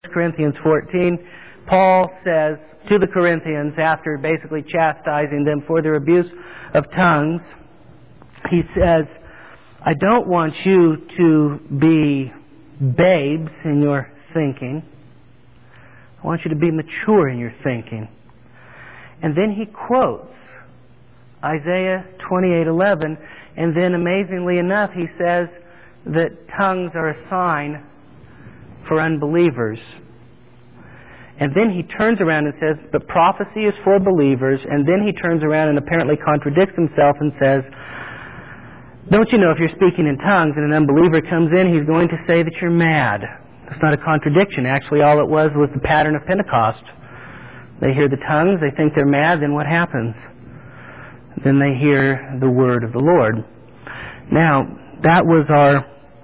Corinthians 14, Paul says to the Corinthians, after basically chastising them for their abuse of tongues, he says, I don't want you to be babes in your thinking. I want you to be mature in your thinking. And then he quotes Isaiah 28:11, and then amazingly enough, he says that tongues are a sign for unbelievers. And then he turns around and says, but prophecy is for believers. And then he turns around and apparently contradicts himself and says, don't you know if you're speaking in tongues and an unbeliever comes in, he's going to say that you're mad. It's not a contradiction. Actually, all it was the pattern of Pentecost. They hear the tongues, they think they're mad, then what happens? Then they hear the word of the Lord. Now, that was our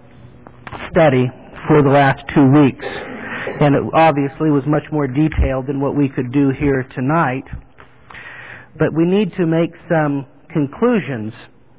study for the last 2 weeks. And it obviously was much more detailed than what we could do here tonight. But we need to make some conclusions.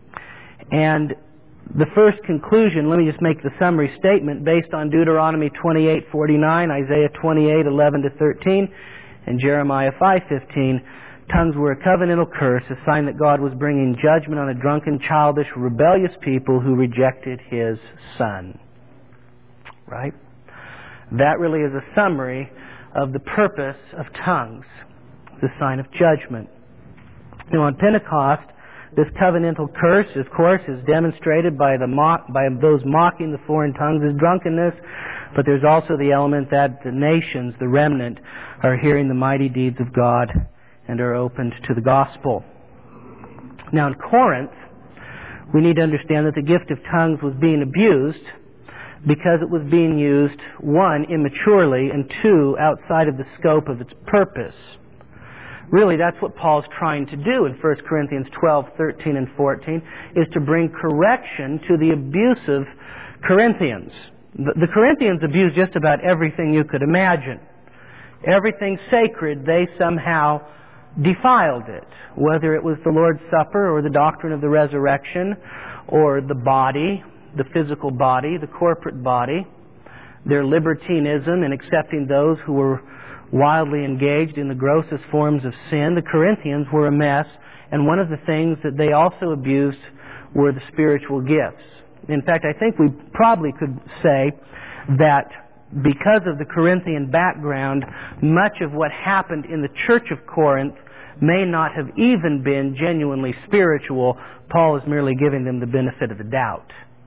And the first conclusion, let me just make the summary statement based on Deuteronomy 28:49, Isaiah 28:11-13, and Jeremiah 5:15. Tongues were a covenantal curse, a sign that God was bringing judgment on a drunken, childish, rebellious people who rejected His Son. Right? That really is a summary of the purpose of tongues. It's a sign of judgment. Now on Pentecost, this covenantal curse, of course, is demonstrated by those mocking the foreign tongues as drunkenness, but there's also the element that the nations, the remnant, are hearing the mighty deeds of God and are opened to the gospel. Now in Corinth, we need to understand that the gift of tongues was being abused because it was being used, one, immaturely, and two, outside of the scope of its purpose. Really, that's what Paul's trying to do in 1 Corinthians 12:13 and 14, is to bring correction to the abusive Corinthians. The Corinthians abused just about everything you could imagine. Everything sacred, they somehow defiled it. Whether it was the Lord's Supper or the doctrine of the resurrection or the body, the physical body, the corporate body, their libertinism in accepting those who were wildly engaged in the grossest forms of sin. The Corinthians were a mess, and one of the things that they also abused were the spiritual gifts. In fact, I think we probably could say that because of the Corinthian background, much of what happened in the church of Corinth may not have even been genuinely spiritual. Paul is merely giving them the benefit of the doubt.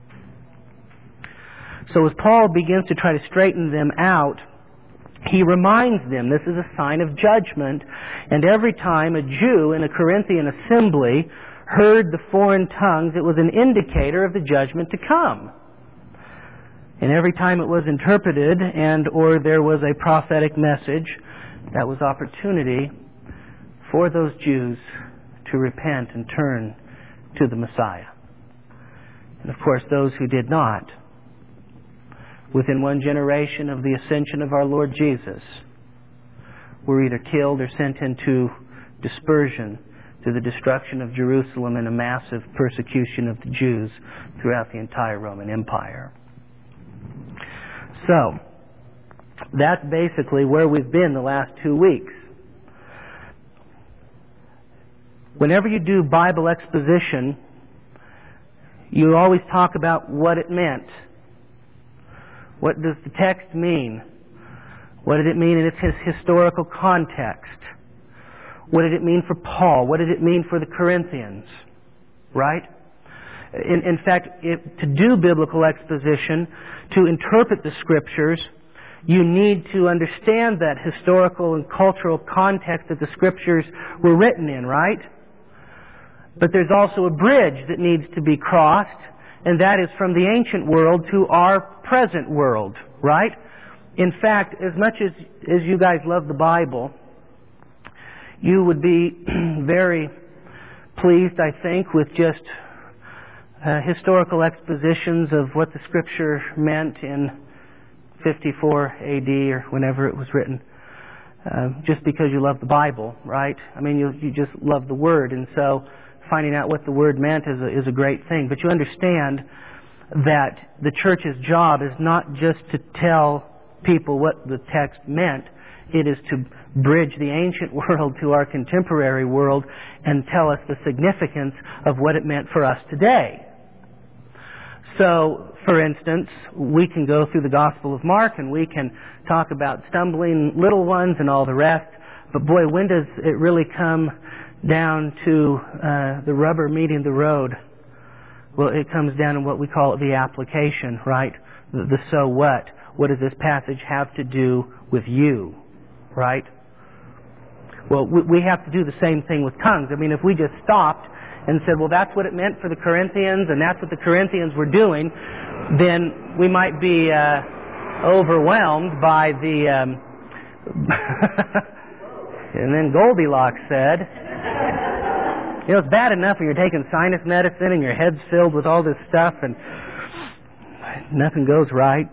So as Paul begins to try to straighten them out, he reminds them this is a sign of judgment, and every time a Jew in a Corinthian assembly heard the foreign tongues, it was an indicator of the judgment to come. And every time it was interpreted and or there was a prophetic message, that was opportunity for those Jews to repent and turn to the Messiah. And of course, those who did not, within one generation of the ascension of our Lord Jesus, were either killed or sent into dispersion to the destruction of Jerusalem and a massive persecution of the Jews throughout the entire Roman Empire. So, that's basically where we've been the last 2 weeks. Whenever you do Bible exposition, you always talk about what it meant. What does the text mean? What did it mean in its historical context? What did it mean for Paul? What did it mean for the Corinthians? Right? In fact, to do biblical exposition, to interpret the Scriptures, you need to understand that historical and cultural context that the Scriptures were written in, right? But there's also a bridge that needs to be crossed, and that is from the ancient world to our present world, right? In fact, as much as you guys love the Bible, you would be very pleased, I think, with just historical expositions of what the Scripture meant in 54 AD or whenever it was written. Just because you love the Bible, right? I mean, you just love the Word, and so finding out what the Word meant is a great thing. But you understand that the church's job is not just to tell people what the text meant. It is to bridge the ancient world to our contemporary world and tell us the significance of what it meant for us today. So, for instance, we can go through the Gospel of Mark and we can talk about stumbling little ones and all the rest, but boy, when does it really come down to the rubber meeting the road? Well, it comes down to what we call the application, right? The so what. What does this passage have to do with you, right? Well, we have to do the same thing with tongues. I mean, if we just stopped and said, well, that's what it meant for the Corinthians, and that's what the Corinthians were doing, then we might be overwhelmed by the... And then Goldilocks said, you know, it's bad enough when you're taking sinus medicine and your head's filled with all this stuff and nothing goes right.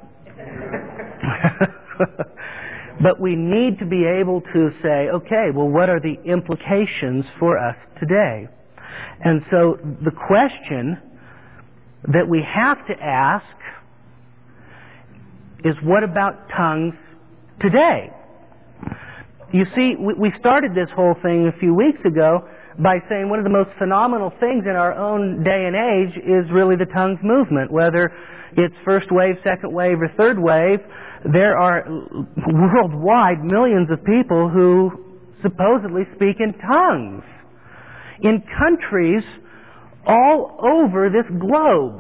But we need to be able to say, okay, well, what are the implications for us today? And so the question that we have to ask is, what about tongues today? You see, we started this whole thing a few weeks ago by saying one of the most phenomenal things in our own day and age is really the tongues movement. Whether it's first wave, second wave, or third wave, there are worldwide millions of people who supposedly speak in tongues in countries all over this globe.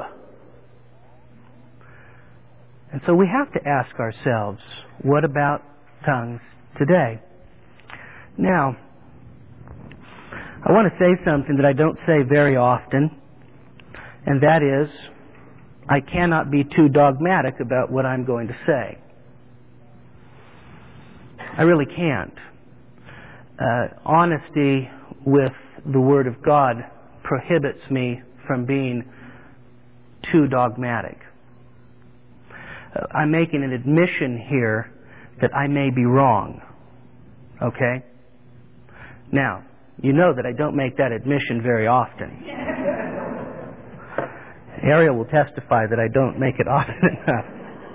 And so we have to ask ourselves, what about tongues today? Now, I want to say something that I don't say very often, and that is, I cannot be too dogmatic about what I'm going to say. I really can't. Honesty with the Word of God prohibits me from being too dogmatic. I'm making an admission here that I may be wrong. Okay? Now, you know that I don't make that admission very often. Ariel will testify that I don't make it often enough.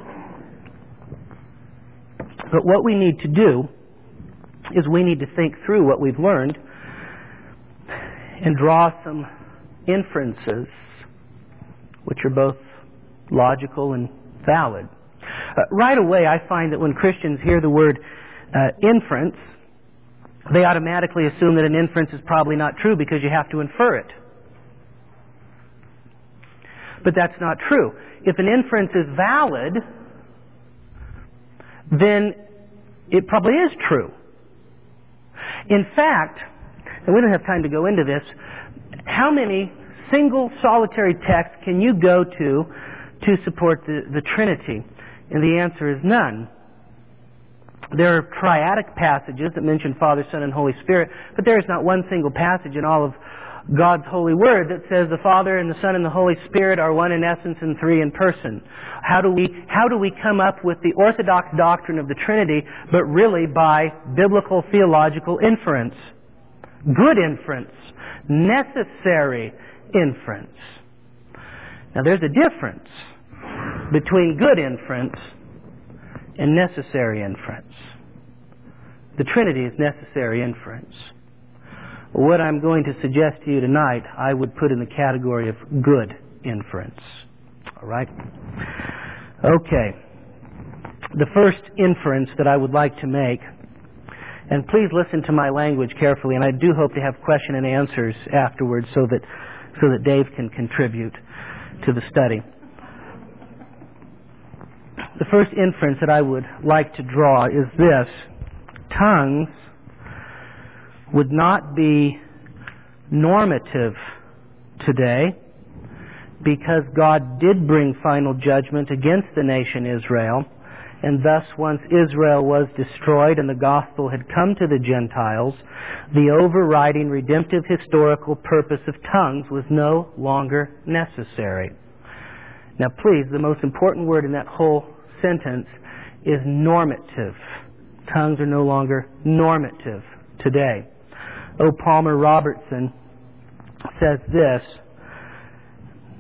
But what we need to do is we need to think through what we've learned and draw some inferences which are both logical and valid. Right away, I find that when Christians hear the word inference, they automatically assume that an inference is probably not true because you have to infer it. But that's not true. If an inference is valid, then it probably is true. In fact, and we don't have time to go into this, how many single solitary texts can you go to support the Trinity? And the answer is none. There are triadic passages that mention Father, Son, and Holy Spirit, but there is not one single passage in all of God's holy word that says the Father and the Son and the Holy Spirit are one in essence and three in person. How do we come up with the orthodox doctrine of the Trinity, but really by biblical theological inference? Good inference. Necessary inference. Now there's a difference between good inference and necessary inference. The Trinity is necessary inference. What I'm going to suggest to you tonight, I would put in the category of good inference. All right? Okay. The first inference that I would like to make, and please listen to my language carefully, and I do hope to have question and answers afterwards so that Dave can contribute to the study. The first inference that I would like to draw is this: tongues would not be normative today because God did bring final judgment against the nation Israel, and thus once Israel was destroyed and the gospel had come to the Gentiles, the overriding redemptive historical purpose of tongues was no longer necessary. Now please, the most important word in that whole sentence is normative. Tongues are no longer normative today. O. Palmer Robertson says this: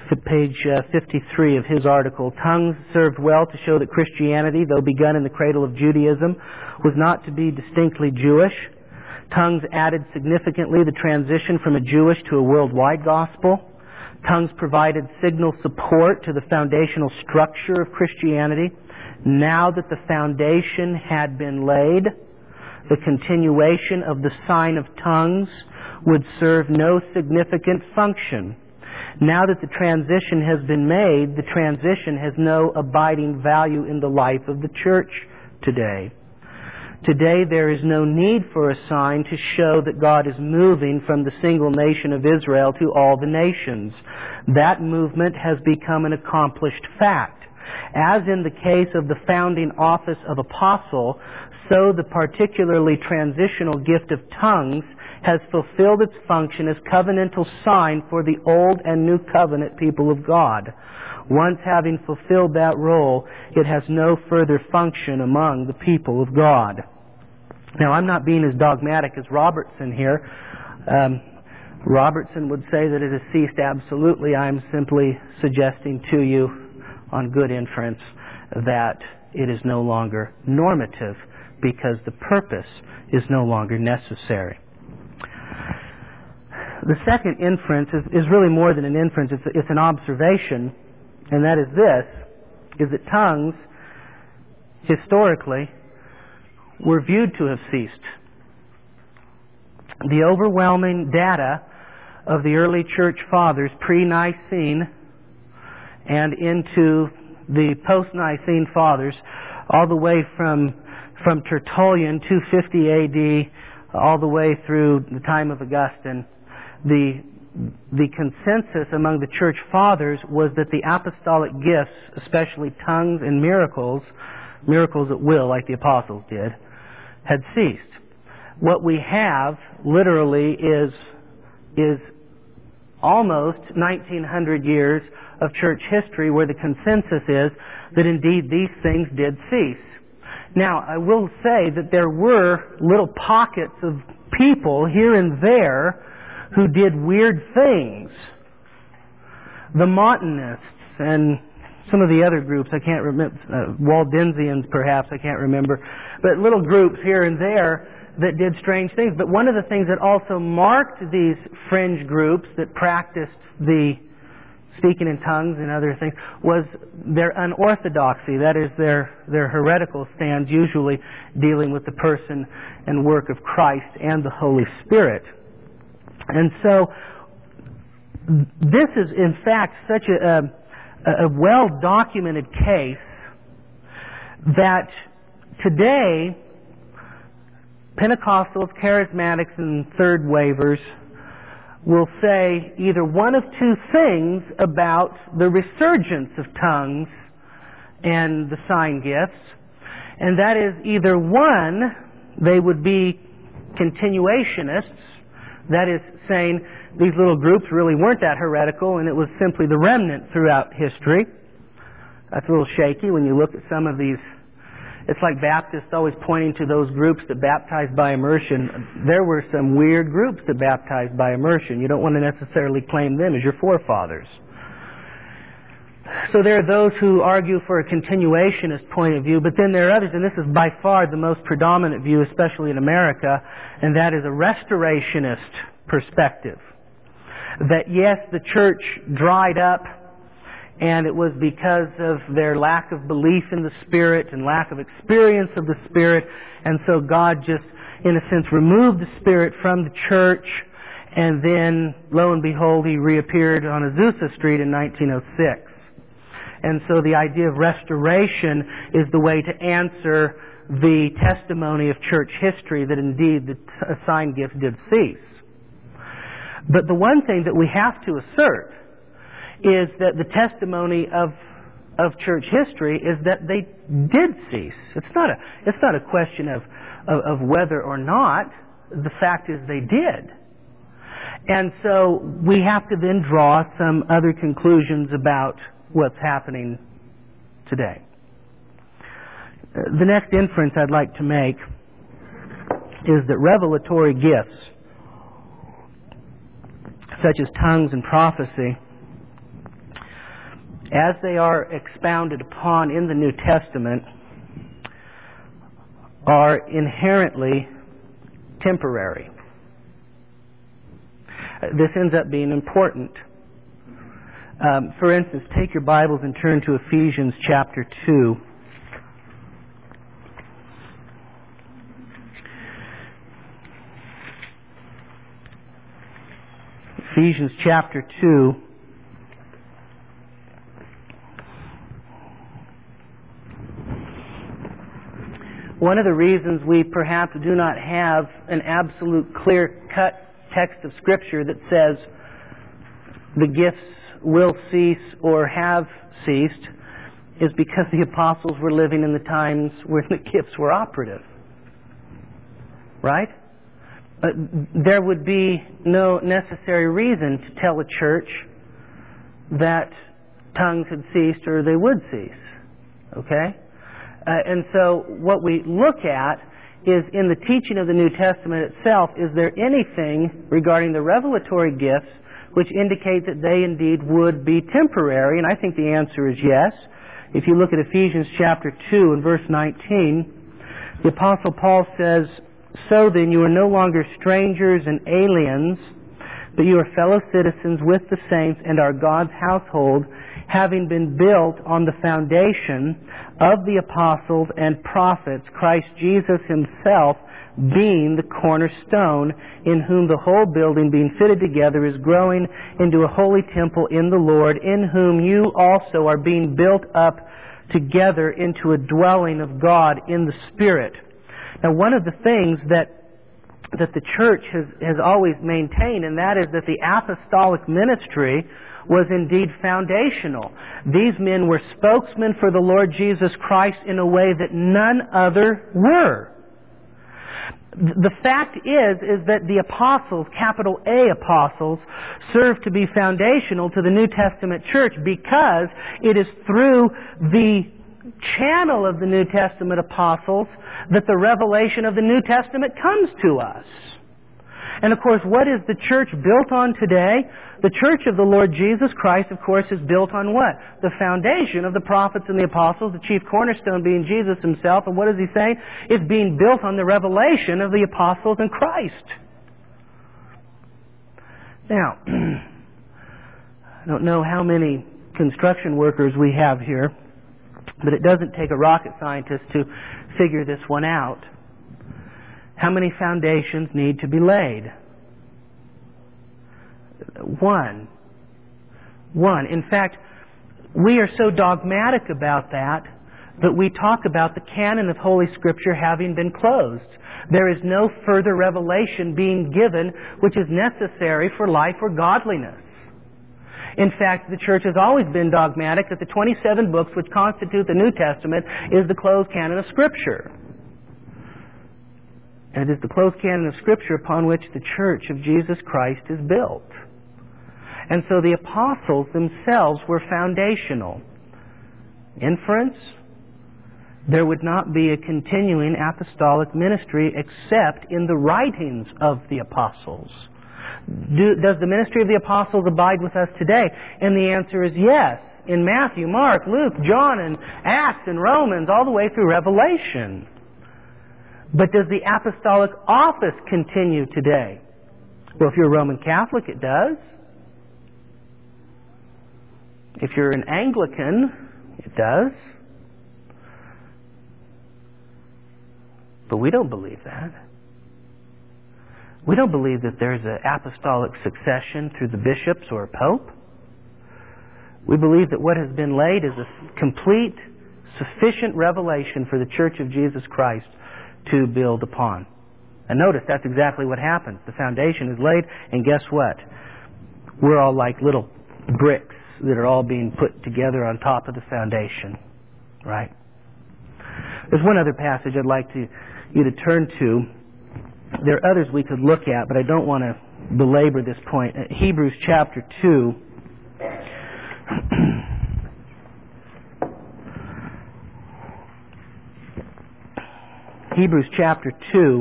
page 53 of his article. Tongues served well to show that Christianity, though begun in the cradle of Judaism, was not to be distinctly Jewish. Tongues added significantly the transition from a Jewish to a worldwide gospel. Tongues provided signal support to the foundational structure of Christianity. Now that the foundation had been laid, the continuation of the sign of tongues would serve no significant function. Now that the transition has been made, the transition has no abiding value in the life of the church today. Today there is no need for a sign to show that God is moving from the single nation of Israel to all the nations. That movement has become an accomplished fact. As in the case of the founding office of apostle, so the particularly transitional gift of tongues has fulfilled its function as covenantal sign for the Old and New Covenant people of God. Once having fulfilled that role, it has no further function among the people of God. Now, I'm not being as dogmatic as Robertson here. Robertson would say that it has ceased absolutely. I'm simply suggesting to you on good inference that it is no longer normative because the purpose is no longer necessary. The second inference is really more than an inference, it's an observation, and that is this, is that tongues, historically, were viewed to have ceased. The overwhelming data of the early church fathers, pre-Nicene and into the post-Nicene fathers, all the way from Tertullian, 250 A.D., all the way through the time of Augustine, the consensus among the church fathers was that the apostolic gifts, especially tongues and miracles at will, like the apostles did, had ceased. What we have, literally, is almost 1900 years of church history where the consensus is that indeed these things did cease. Now, I will say that there were little pockets of people here and there who did weird things. The Montanists and some of the other groups, I can't remember, Waldensians perhaps, I can't remember, but little groups here and there that did strange things. But one of the things that also marked these fringe groups that practiced the speaking in tongues and other things was their unorthodoxy, that is their heretical stands, usually dealing with the person and work of Christ and the Holy Spirit. And so this is in fact such a well-documented case that today Pentecostals, Charismatics, and Third Wavers will say either one of two things about the resurgence of tongues and the sign gifts, and that is either one, they would be continuationists, that is saying these little groups really weren't that heretical and it was simply the remnant throughout history. That's a little shaky when you look at some of these. It's like Baptists always pointing to those groups that baptized by immersion. There were some weird groups that baptized by immersion. You don't want to necessarily claim them as your forefathers. So there are those who argue for a continuationist point of view, but then there are others, and this is by far the most predominant view, especially in America, and that is a restorationist perspective. That yes, the church dried up, and it was because of their lack of belief in the Spirit and lack of experience of the Spirit, and so God just, in a sense, removed the Spirit from the church, and then, lo and behold, He reappeared on Azusa Street in 1906. And so the idea of restoration is the way to answer the testimony of church history that indeed the sign gifts did cease. But the one thing that we have to assert is that the testimony of church history is that they did cease. It's not a question of whether or not. The fact is they did. And so we have to then draw some other conclusions about what's happening today. The next inference I'd like to make is that revelatory gifts, such as tongues and prophecy, as they are expounded upon in the New Testament, are inherently temporary. This ends up being important. For instance, take your Bibles and turn to Ephesians chapter 2. Ephesians chapter 2. One of the reasons we perhaps do not have an absolute clear-cut text of Scripture that says the gifts will cease or have ceased is because the apostles were living in the times where the gifts were operative. Right? There would be no necessary reason to tell a church that tongues had ceased or they would cease. Okay? And so what we look at is in the teaching of the New Testament itself, is there anything regarding the revelatory gifts which indicate that they indeed would be temporary? And I think the answer is yes. If you look at Ephesians chapter 2 and verse 19, the Apostle Paul says, "So then you are no longer strangers and aliens, but you are fellow citizens with the saints and are God's household, having been built on the foundation of the apostles and prophets, Christ Jesus himself being the cornerstone, in whom the whole building being fitted together is growing into a holy temple in the Lord, in whom you also are being built up together into a dwelling of God in the Spirit." Now, one of the things that the church has always maintained, and that is that the apostolic ministry was indeed foundational. These men were spokesmen for the Lord Jesus Christ in a way that none other were. The fact is that the apostles, capital A apostles, serve to be foundational to the New Testament church because it is through the channel of the New Testament apostles that the revelation of the New Testament comes to us. And of course, what is the church built on today? The church of the Lord Jesus Christ, of course, is built on what? The foundation of the prophets and the apostles, the chief cornerstone being Jesus himself. And what does he say? It's being built on the revelation of the apostles and Christ. Now, I don't know how many construction workers we have here, but it doesn't take a rocket scientist to figure this one out. How many foundations need to be laid? One. In fact, we are so dogmatic about that we talk about the canon of Holy Scripture having been closed. There is no further revelation being given which is necessary for life or godliness. In fact, the church has always been dogmatic that the 27 books which constitute the New Testament is the closed canon of Scripture. And it is the closed canon of Scripture upon which the church of Jesus Christ is built. And so the apostles themselves were foundational. Inference? There would not be a continuing apostolic ministry except in the writings of the apostles. Does the ministry of the apostles abide with us today? And the answer is yes. In Matthew, Mark, Luke, John, and Acts, and Romans, all the way through Revelation. But does the apostolic office continue today? Well, if you're a Roman Catholic, it does. If you're an Anglican, it does. But we don't believe that. We don't believe that there's an apostolic succession through the bishops or a pope. We believe that what has been laid is a complete, sufficient revelation for the Church of Jesus Christ to build upon. And notice that's exactly what happens. The foundation is laid, and guess what? We're all like little bricks that are all being put together on top of the foundation. Right? There's one other passage I'd like you to turn to. There are others we could look at, but I don't want to belabor this point. Hebrews chapter 2. Hebrews chapter 2.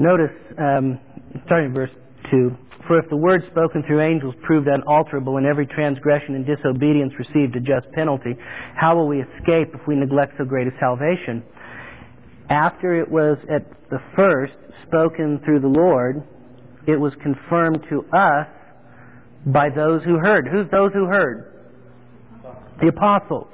Notice, starting in verse 2, "For if the word spoken through angels proved unalterable, and every transgression and disobedience received a just penalty, how will we escape if we neglect so great a salvation?" After it was at the first spoken through the Lord, it was confirmed to us by those who heard. Who's those who heard? The apostles.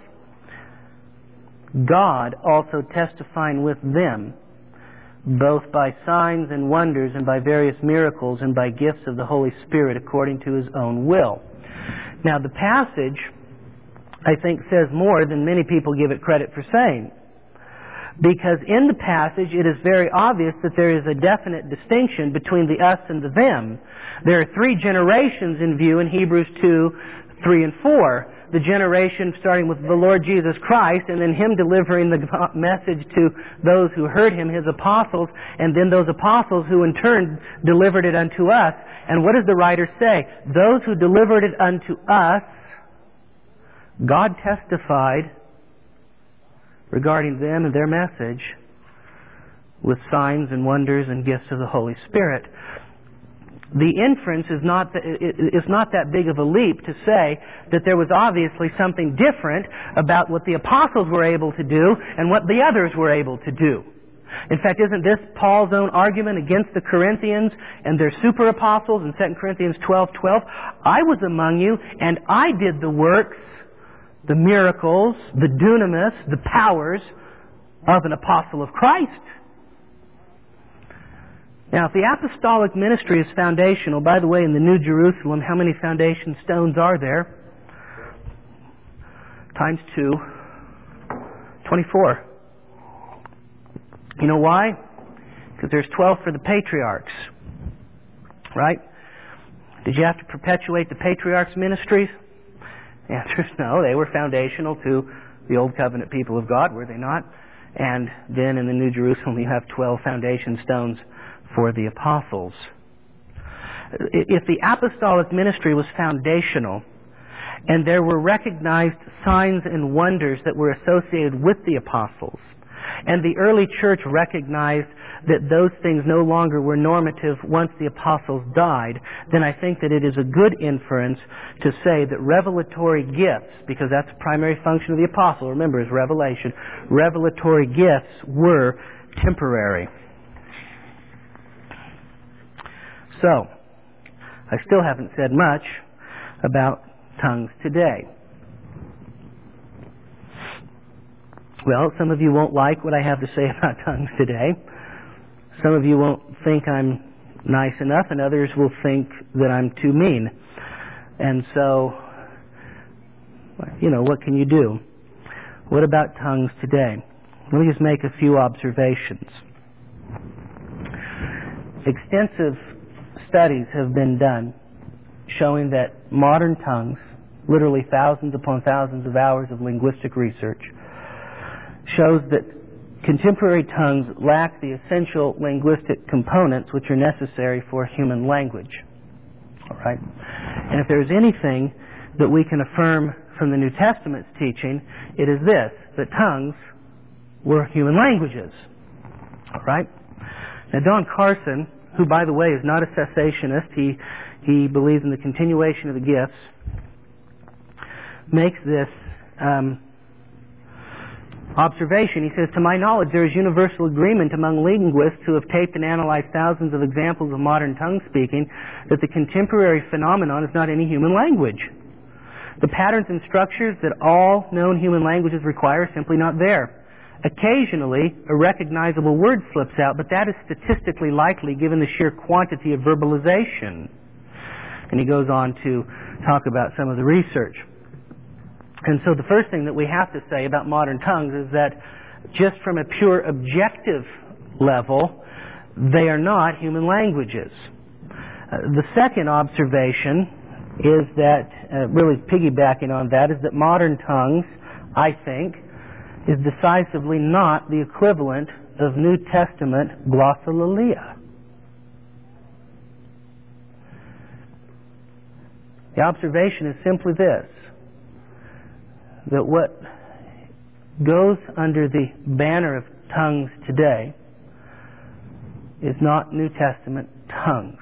God also testifying with them, both by signs and wonders and by various miracles and by gifts of the Holy Spirit according to His own will. Now the passage, I think, says more than many people give it credit for saying. Because in the passage it is very obvious that there is a definite distinction between the us and the them. There are three generations in view in Hebrews 2, 3, and 4. The generation starting with the Lord Jesus Christ, and then Him delivering the message to those who heard Him, His apostles, and then those apostles who in turn delivered it unto us. And what does the writer say? Those who delivered it unto us, God testified regarding them and their message with signs and wonders and gifts of the Holy Spirit. The inference is not that big of a leap to say that there was obviously something different about what the apostles were able to do and what the others were able to do. In fact, isn't this Paul's own argument against the Corinthians and their super apostles in 2 Corinthians 12:12? "I was among you, and I did the works, the miracles, the dunamis, the powers of an apostle of Christ." Now, if the apostolic ministry is foundational, by the way, in the New Jerusalem, how many foundation stones are there? Times 2, 24. You know why? Because there's 12 for the patriarchs. Right? Did you have to perpetuate the patriarchs' ministries? The answer is no. They were foundational to the Old Covenant people of God, were they not? And then in the New Jerusalem you have 12 foundation stones for the apostles. If the apostolic ministry was foundational, and there were recognized signs and wonders that were associated with the apostles, and the early church recognized that those things no longer were normative once the apostles died, then I think that it is a good inference to say that revelatory gifts, because that's the primary function of the apostle, remember, is revelation, revelatory gifts were temporary. So, I still haven't said much about tongues today. Well, some of you won't like what I have to say about tongues today. Some of you won't think I'm nice enough, and others will think that I'm too mean. And so, what can you do? What about tongues today? Let me just make a few observations. Extensive studies have been done showing that modern tongues, literally thousands upon thousands of hours of linguistic research, shows that contemporary tongues lack the essential linguistic components which are necessary for human language. All right? And if there's anything that we can affirm from the New Testament's teaching, it is this, that tongues were human languages. All right? Now, Don Carson, who, by the way, is not a cessationist, he believes in the continuation of the gifts, makes this observation. He says, "To my knowledge, there is universal agreement among linguists who have taped and analyzed thousands of examples of modern tongue speaking that the contemporary phenomenon is not any human language. The patterns and structures that all known human languages require are simply not there. Occasionally, a recognizable word slips out, but that is statistically likely given the sheer quantity of verbalization." And he goes on to talk about some of the research. And so the first thing that we have to say about modern tongues is that just from a pure objective level, they are not human languages. The second observation is that, really piggybacking on that, is that modern tongues, I think, is decisively not the equivalent of New Testament glossolalia. The observation is simply this, that what goes under the banner of tongues today is not New Testament tongues.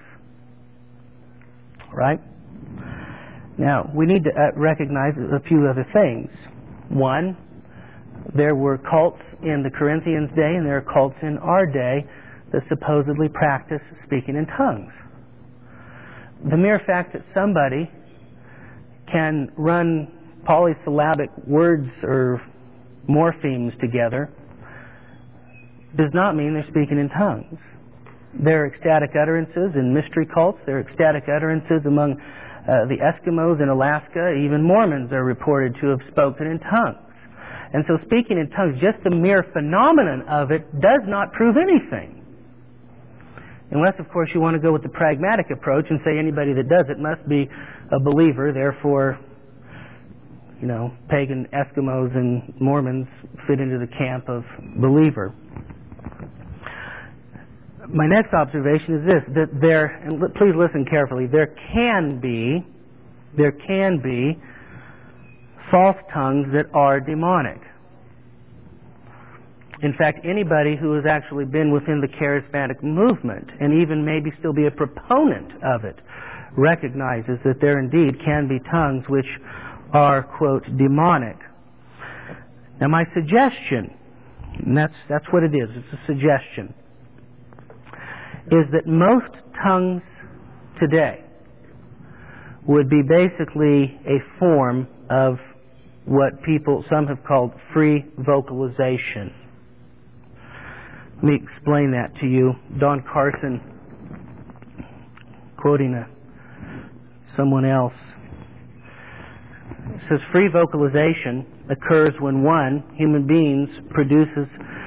Right? Now, we need to recognize a few other things. One, there were cults in the Corinthians' day, and there are cults in our day that supposedly practice speaking in tongues. The mere fact that somebody can run polysyllabic words or morphemes together does not mean they're speaking in tongues. There are ecstatic utterances in mystery cults. There are ecstatic utterances among the Eskimos in Alaska. Even Mormons are reported to have spoken in tongues. And so speaking in tongues, just the mere phenomenon of it, does not prove anything. Unless, of course, you want to go with the pragmatic approach and say anybody that does it must be a believer, therefore, pagan Eskimos and Mormons fit into the camp of believer. My next observation is this, that and please listen carefully, there can be false tongues that are demonic. In fact, anybody who has actually been within the charismatic movement, and even maybe still be a proponent of it, recognizes that there indeed can be tongues which are, quote, demonic. Now my suggestion, and that's what it is, it's a suggestion, is that most tongues today would be basically a form of what some have called free vocalization. Let me explain that to you. Don Carson, quoting someone else, says free vocalization occurs when a human being produces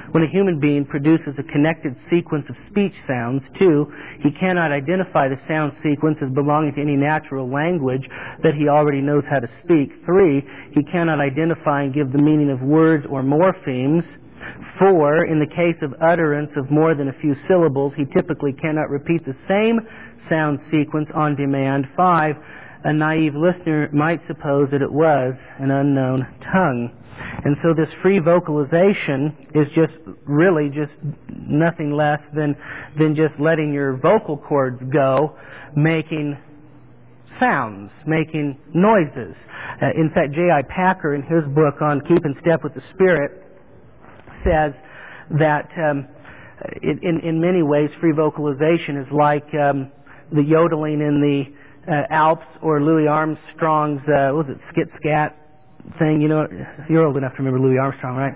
a connected sequence of speech sounds. 2, he cannot identify the sound sequence as belonging to any natural language that he already knows how to speak. 3, he cannot identify and give the meaning of words or morphemes. 4, in the case of utterance of more than a few syllables, he typically cannot repeat the same sound sequence on demand. 5, a naive listener might suppose that it was an unknown tongue. And so this free vocalization is really just nothing less than just letting your vocal cords go, making sounds, making noises. In fact, J.I. Packer, in his book on Keeping Step with the Spirit, says that in many ways free vocalization is like the yodeling in the Alps, or Louis Armstrong's what was it, skit scat thing. You're old enough to remember Louis Armstrong, right?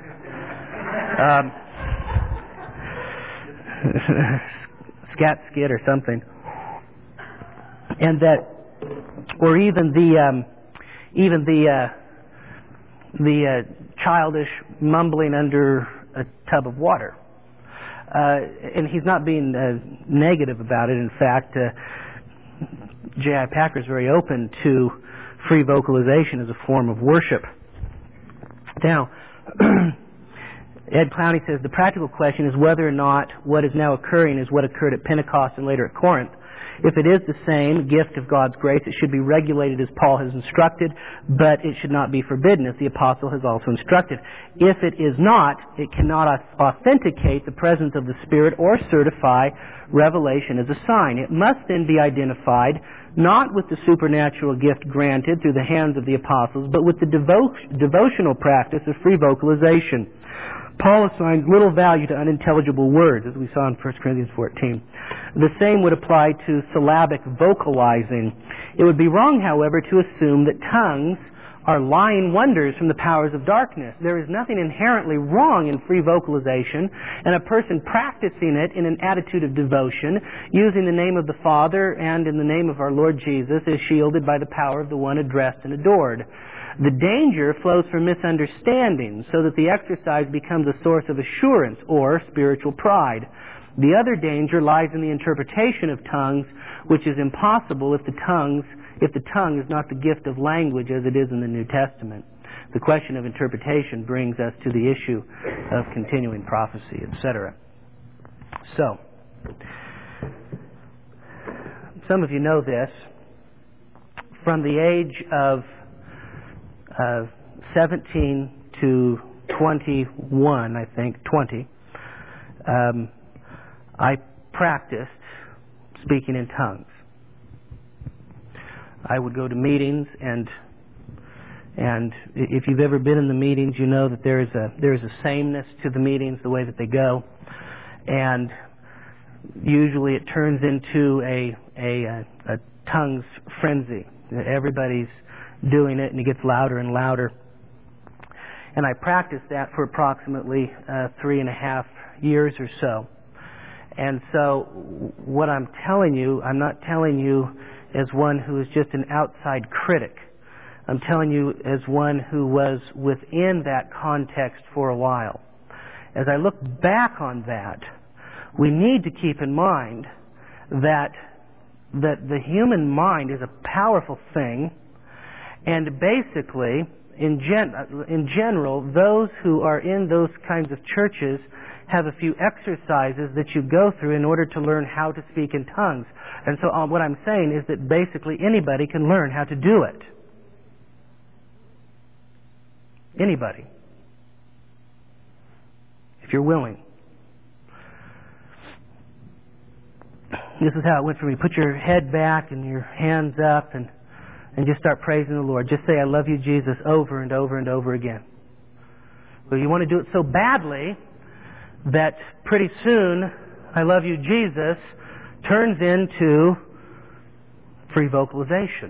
Scat skit or something. And that, or even the childish mumbling under a tub of water. And he's not being negative about it. In fact, J.I. Packer is very open to free vocalization as a form of worship. Now, Ed Clowney says the practical question is whether or not what is now occurring is what occurred at Pentecost and later at Corinth. If it is the same gift of God's grace, it should be regulated as Paul has instructed, but it should not be forbidden as the apostle has also instructed. If it is not, it cannot authenticate the presence of the Spirit or certify revelation as a sign. It must then be identified not with the supernatural gift granted through the hands of the apostles, but with the devotional practice of free vocalization. Paul assigns little value to unintelligible words, as we saw in 1 Corinthians 14. The same would apply to syllabic vocalizing. It would be wrong, however, to assume that tongues are lying wonders from the powers of darkness. There is nothing inherently wrong in free vocalization, and a person practicing it in an attitude of devotion, using the name of the Father and in the name of our Lord Jesus, is shielded by the power of the one addressed and adored. The danger flows from misunderstanding, so that the exercise becomes a source of assurance or spiritual pride. The other danger lies in the interpretation of tongues, which is impossible if the tongue is not the gift of language as it is in the New Testament. The question of interpretation brings us to the issue of continuing prophecy, etc. So, some of you know this. From the age of 17 to 21, I think, 20, I practiced speaking in tongues. I would go to meetings, and if you've ever been in the meetings, you know that there is a sameness to the meetings, the way that they go, and usually it turns into a tongues frenzy. Everybody's doing it, and it gets louder and louder. And I practiced that for approximately 3.5 years or so. And so what I'm telling you, I'm not telling you as one who is just an outside critic. I'm telling you as one who was within that context for a while. As I look back on that, we need to keep in mind that the human mind is a powerful thing, and basically, in general, those who are in those kinds of churches have a few exercises that you go through in order to learn how to speak in tongues. And so what I'm saying is that basically anybody can learn how to do it. Anybody. If you're willing. This is how it went for me. Put your head back and your hands up and just start praising the Lord. Just say, I love you, Jesus, over and over and over again. Well, you want to do it so badly that pretty soon, I love you, Jesus, turns into free vocalization.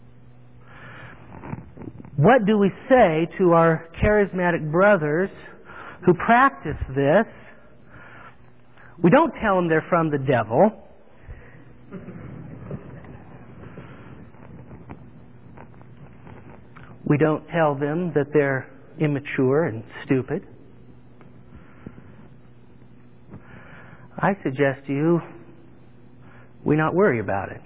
What do we say to our charismatic brothers who practice this? We don't tell them they're from the devil. We don't tell them that they're immature and stupid. I suggest to you, we not worry about it.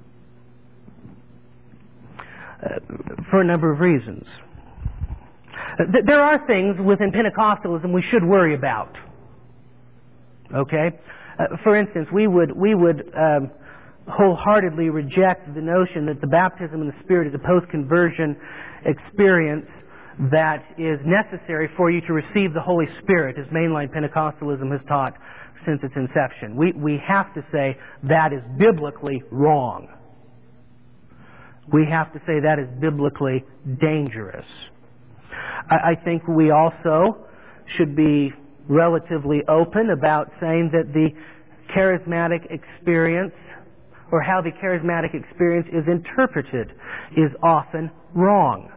For a number of reasons. There are things within Pentecostalism we should worry about. Okay? For instance, we would wholeheartedly reject the notion that the baptism in the Spirit is a post-conversion experience that is necessary for you to receive the Holy Spirit, as mainline Pentecostalism has taught since its inception. We have to say that is biblically wrong. We have to say that is biblically dangerous. I think we also should be relatively open about saying that the charismatic experience, or how the charismatic experience is interpreted, is often wrong.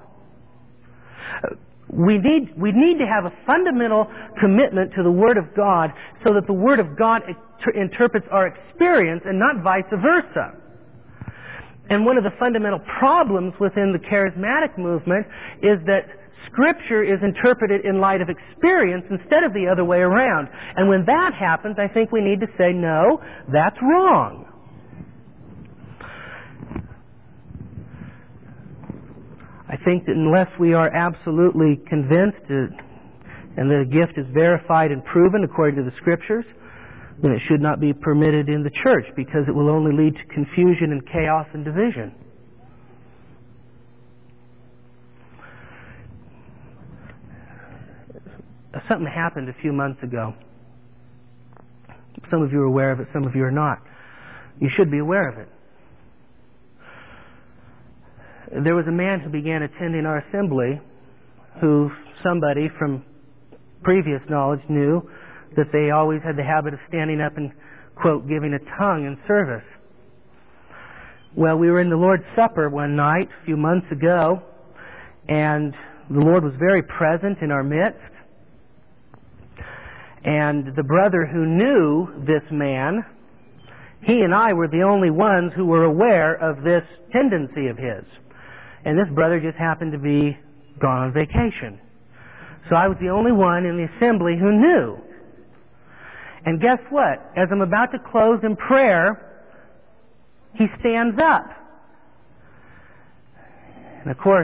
We need to have a fundamental commitment to the Word of God so that the Word of God interprets our experience and not vice versa. And one of the fundamental problems within the charismatic movement is that Scripture is interpreted in light of experience instead of the other way around. And when that happens, I think we need to say, no, that's wrong. I think that unless we are absolutely convinced and the gift is verified and proven according to the Scriptures, then it should not be permitted in the church, because it will only lead to confusion and chaos and division. Something happened a few months ago. Some of you are aware of it, some of you are not. You should be aware of it. There was a man who began attending our assembly who somebody from previous knowledge knew that they always had the habit of standing up and, quote, giving a tongue in service. Well, we were in the Lord's Supper one night a few months ago, and the Lord was very present in our midst. And the brother who knew this man, he and I were the only ones who were aware of this tendency of his. And this brother just happened to be gone on vacation. So I was the only one in the assembly who knew. And guess what? As I'm about to close in prayer, he stands up. And of course,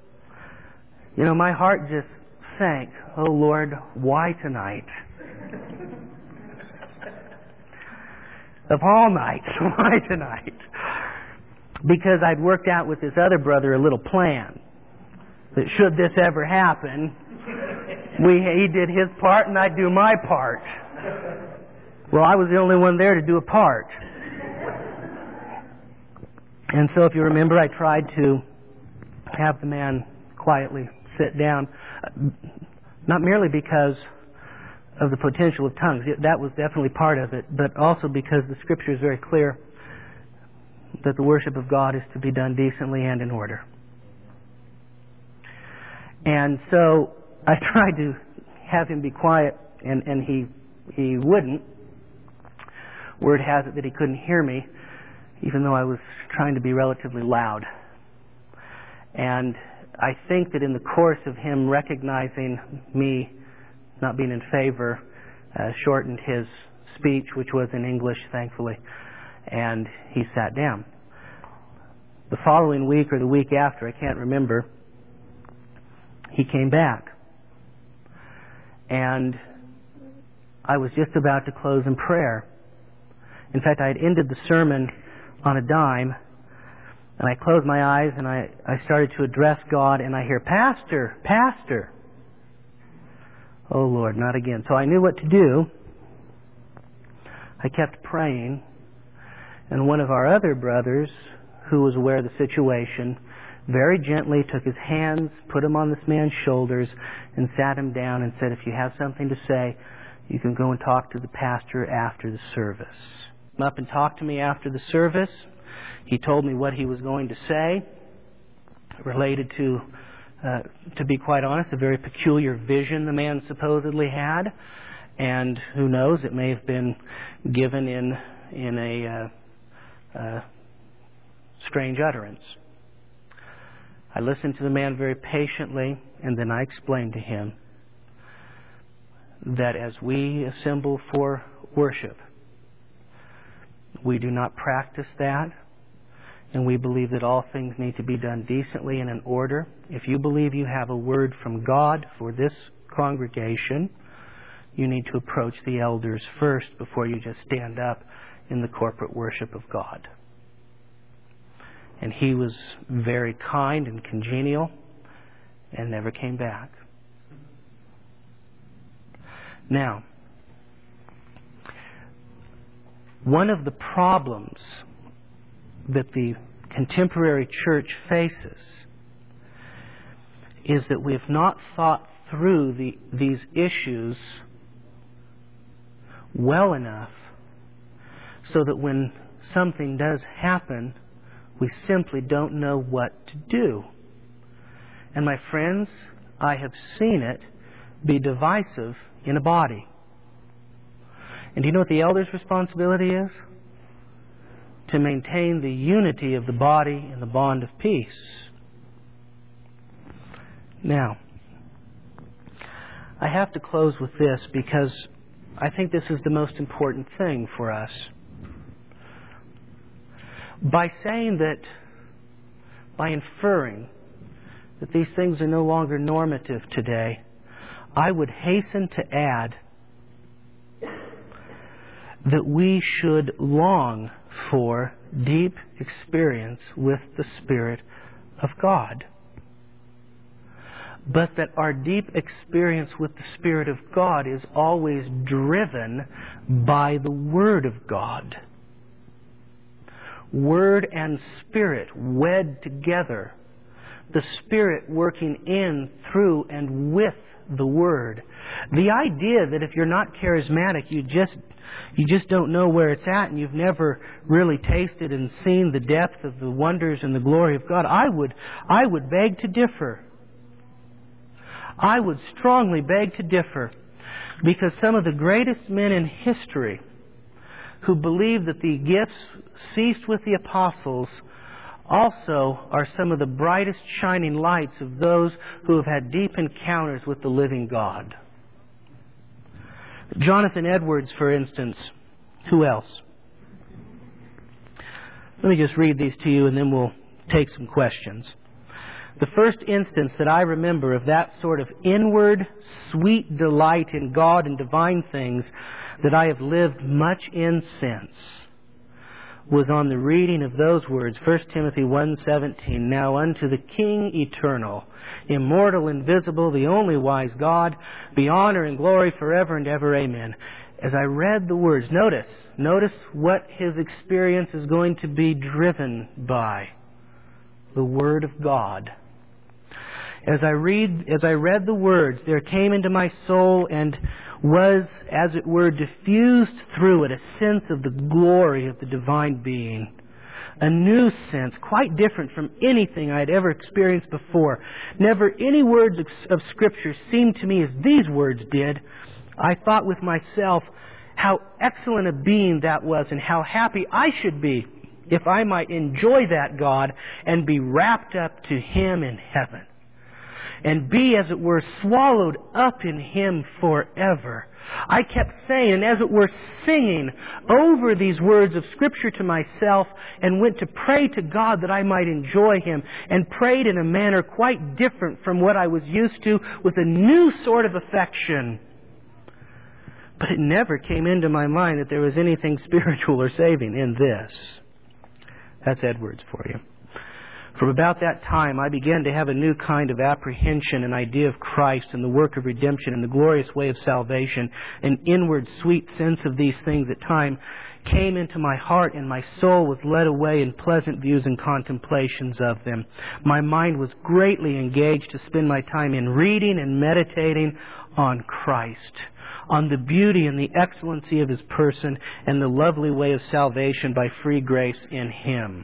my heart just sank. Oh Lord, why tonight? Of all nights, why tonight? Because I'd worked out with this other brother a little plan that should this ever happen, he did his part and I'd do my part. Well, I was the only one there to do a part. And so if you remember, I tried to have the man quietly sit down, not merely because of the potential of tongues. That was definitely part of it, but also because the Scripture is very clear that the worship of God is to be done decently and in order. And so I tried to have him be quiet, and he wouldn't. Word has it that he couldn't hear me, even though I was trying to be relatively loud. And I think that in the course of him recognizing me not being in favor, shortened his speech, which was in English, thankfully, and he sat down. The following week or the week after, I can't remember, he came back. And I was just about to close in prayer. In fact, I had ended the sermon on a dime, and I closed my eyes and I started to address God, and I hear, "Pastor, Pastor." Oh Lord, not again. So I knew what to do. I kept praying, and one of our other brothers, who was aware of the situation, very gently took his hands, put them on this man's shoulders, and sat him down and said, "If you have something to say, you can go and talk to the pastor after the service." He came up and talked to me after the service. He told me what he was going to say, related to be quite honest, a very peculiar vision the man supposedly had. And who knows, it may have been given in a strange utterance. I listened to the man very patiently, and then I explained to him that as we assemble for worship, we do not practice that, and we believe that all things need to be done decently and in order. If you believe you have a word from God for this congregation, you need to approach the elders first before you just stand up in the corporate worship of God. And he was very kind and congenial and never came back. Now, one of the problems that the contemporary church faces is that we have not thought through these issues well enough so that when something does happen, we simply don't know what to do. And my friends, I have seen it be divisive in a body. And do you know what the elder's responsibility is? To maintain the unity of the body in the bond of peace. Now, I have to close with this because I think this is the most important thing for us. By saying that, by inferring that these things are no longer normative today, I would hasten to add that we should long for deep experience with the Spirit of God. But that our deep experience with the Spirit of God is always driven by the Word of God. Word and Spirit wed together. The Spirit working in, through, and with the Word. The idea that if you're not charismatic, you just don't know where it's at, and you've never really tasted and seen the depth of the wonders and the glory of God, I would beg to differ. I would strongly beg to differ, because some of the greatest men in history who believe that the gifts ceased with the apostles also are some of the brightest shining lights of those who have had deep encounters with the living God. Jonathan Edwards, for instance. Who else? Let me just read these to you and then we'll take some questions. The first instance that I remember of that sort of inward, sweet delight in God and divine things that I have lived much in since was on the reading of those words, 1 Timothy 1:17, "Now unto the King eternal, immortal, invisible, the only wise God, be honor and glory forever and ever. Amen." as I read the words, notice what his experience is going to be driven by. The Word of God. As I read the words, there came into my soul and was, as it were, diffused through it a sense of the glory of the divine being. A new sense, quite different from anything I had ever experienced before. Never any words of Scripture seemed to me as these words did. I thought with myself how excellent a being that was and how happy I should be if I might enjoy that God and be wrapped up to Him in heaven. And be, as it were, swallowed up in Him forever. I kept saying, and as it were, singing over these words of Scripture to myself, and went to pray to God that I might enjoy Him, and prayed in a manner quite different from what I was used to, with a new sort of affection. But it never came into my mind that there was anything spiritual or saving in this. That's Edwards for you. From about that time, I began to have a new kind of apprehension and idea of Christ and the work of redemption and the glorious way of salvation. An inward sweet sense of these things at times came into my heart, and my soul was led away in pleasant views and contemplations of them. My mind was greatly engaged to spend my time in reading and meditating on Christ, on the beauty and the excellency of His person and the lovely way of salvation by free grace in Him.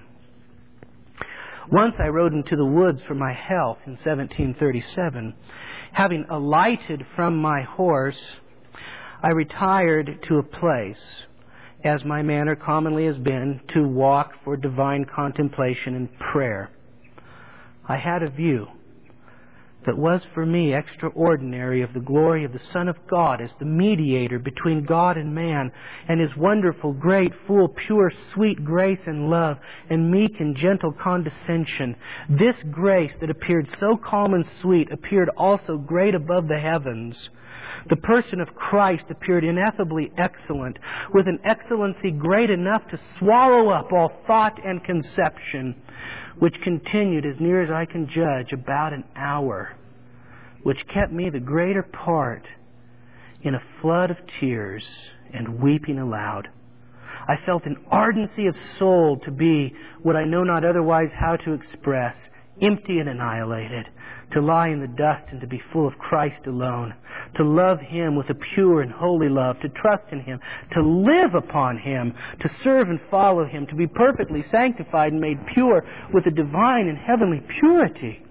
Once I rode into the woods for my health in 1737. Having alighted from my horse, I retired to a place, as my manner commonly has been, to walk for divine contemplation and prayer. I had a view that was for me extraordinary of the glory of the Son of God as the mediator between God and man, and His wonderful, great, full, pure, sweet grace and love, and meek and gentle condescension. This grace that appeared so calm and sweet appeared also great above the heavens. The person of Christ appeared ineffably excellent, with an excellency great enough to swallow up all thought and conception, which continued, as near as I can judge, about an hour, which kept me the greater part in a flood of tears and weeping aloud. I felt an ardency of soul to be what I know not otherwise how to express, empty and annihilated, to lie in the dust and to be full of Christ alone, to love Him with a pure and holy love, to trust in Him, to live upon Him, to serve and follow Him, to be perfectly sanctified and made pure with a divine and heavenly purity.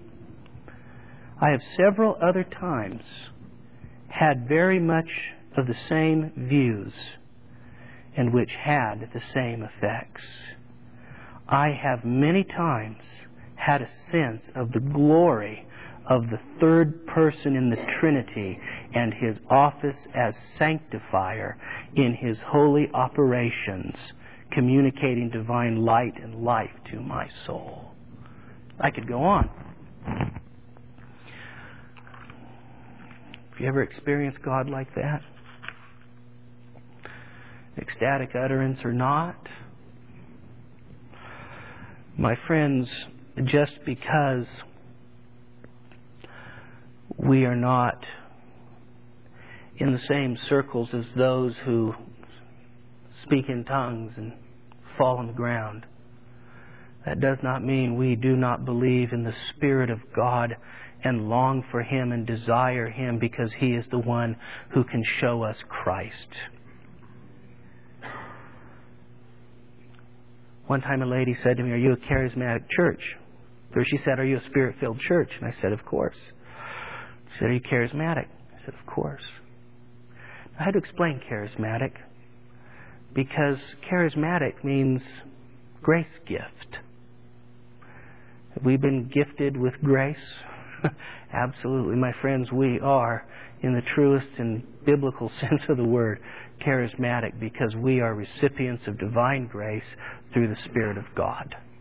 I have several other times had very much of the same views and which had the same effects. I have many times had a sense of the glory of the third person in the Trinity and His office as sanctifier in His holy operations, communicating divine light and life to my soul. I could go on. Have you ever experienced God like that? Ecstatic utterance or not? My friends, just because we are not in the same circles as those who speak in tongues and fall on the ground, that does not mean we do not believe in the Spirit of God and long for Him and desire Him, because He is the one who can show us Christ. One time a lady said to me, "Are you a charismatic church?" Or she said, "Are you a Spirit-filled church?" And I said, "Of course." She said, "Are you charismatic?" I said, "Of course." I had to explain charismatic, because charismatic means grace gift. Have we been gifted with grace? Absolutely, my friends, we are, in the truest and biblical sense of the word, charismatic, because we are recipients of divine grace through the Spirit of God.